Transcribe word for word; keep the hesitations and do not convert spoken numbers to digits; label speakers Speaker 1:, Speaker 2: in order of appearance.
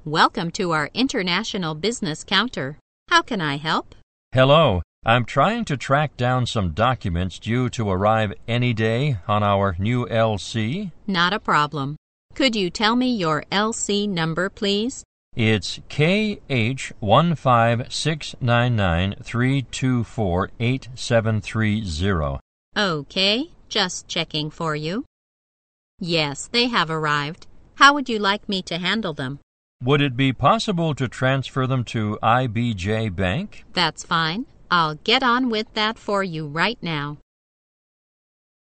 Speaker 1: Welcome to our international business counter. How can I help?
Speaker 2: Hello. I'm trying to track down some documents due to arrive any day on our new L C.
Speaker 1: Not a problem. Could you tell me your L C number, please?
Speaker 2: It's K H one five six nine nine three two four eight seven three zero.
Speaker 1: Okay, just checking for you. Yes, they have arrived. How would you like me to handle them?
Speaker 2: Would it be possible to transfer them to I B J Bank?
Speaker 1: That's fine. I'll get on with that for you right now.